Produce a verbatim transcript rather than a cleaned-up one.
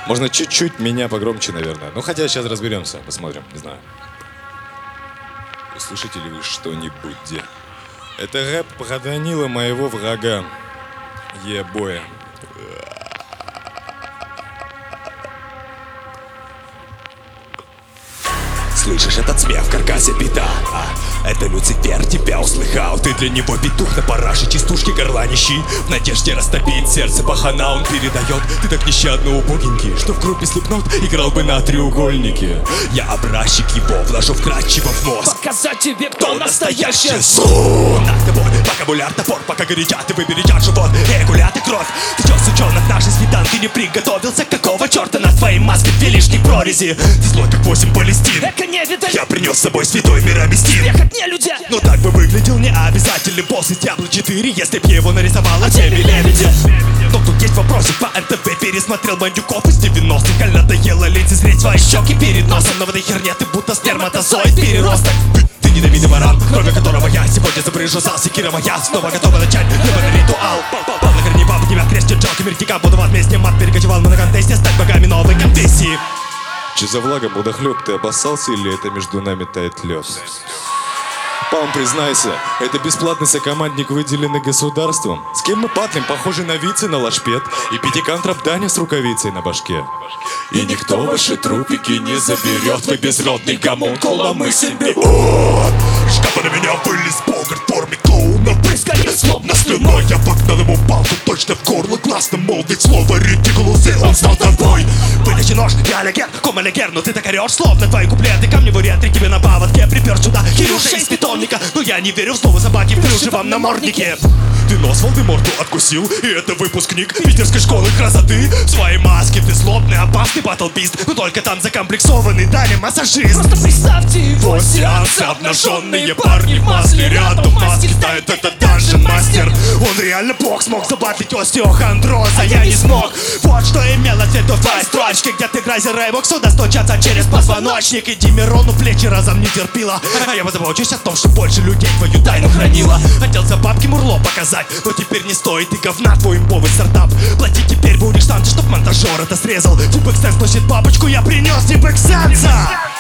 Можно чуть-чуть меня погромче, наверное. Ну, хотя сейчас разберемся, посмотрим, не знаю. Услышите ли вы что-нибудь? Это рэп про Данила, моего врага. Е-боя. Слышишь этот смех в каркасе бита? А, это Люцифер тебя услыхал. Ты для него петух на параше, частушки горланищий. В надежде растопить сердце пахана он передает. Ты так нещадно убогенький, что в группе Слепнот играл бы на треугольнике. Я образчик его вложу вкратчиво в мозг. Показать тебе, кто настоящий зло. На тобой вокабуляр топор, пока горячат и выберет живот. Регулят и кровь. Ты чё, сучонок, нашей свиданки не приготовился? Какого черта на твоей маске две лишние прорези? Ты злой, как восемь Палестин. Я принес с собой святой мир объяснил. Но так бы выглядел не обязательный босс из Diablo четыре, если б его нарисовала Теми Лебеди. Но тут есть вопросик по эн тэ вэ. Пересмотрел бандюков из девяностых. Аль надоело лицезреть свои щеки перед носом. Но в этой херне ты будто сперматозоид переросток. Ты недовидный баран, кроме которого я сегодня запрыжу зал. Секира моя снова готова начать гребаный ритуал. Павла Корнева поднимя крестит жалким вертикам. Буду вас вместе мат перекочевал мы на контесте. Стать богами новой конфессии. Че за влага, мудохлеб, ты обоссался или это между нами тает лед? Пам, признайся, это бесплатный сокомандник, выделенный государством? С кем мы патлим, похожий на вице на лашпед и пятикантрап Даня с рукавицей на башке? И никто ваши трупики не заберет. Вы безродный гомункул, а мы себе о, шкафы на меня вылез Богарт в форме клоуна. Брызганье словно слюной. Я вогнал ему палку точно в горло. Классно молвить слово редикулусы. Он стал тобой. Вытащи нож, я Алигер, ком Алигер. Но ты так орешь, словно твои куплеты камневой ретри тебе на поводке припер сюда Кирюша из питомника. Но я не верю в слово собаки в плюшевом наморднике. Ты нос Волдеморту откусил, и это выпускник питерской школы красоты. В своей маске ты злобный, опасный батлбист, но только там закомплексованный Даня массажист. Просто представьте его Сеансы, обнаженные парни в масле рядом маски ставит этот данжен мастер. Он реально бог, смог забатлить остеохондроз, а я не смог. Вот что имелось эту твоей строчке, где ты грайзер рейбоксу достучаться через позвоночник. Иди Мирону плечи разом не терпила, а я позабочусь о том, что больше людей твою тайну хранила. Хотел за бабки мурло показать, но теперь не стоит и говна твой имбовый стартап. Плати теперь будешь танцы, чтоб монтажер это срезал. Типа экстенс носит бабочку, я принес типа экстенса.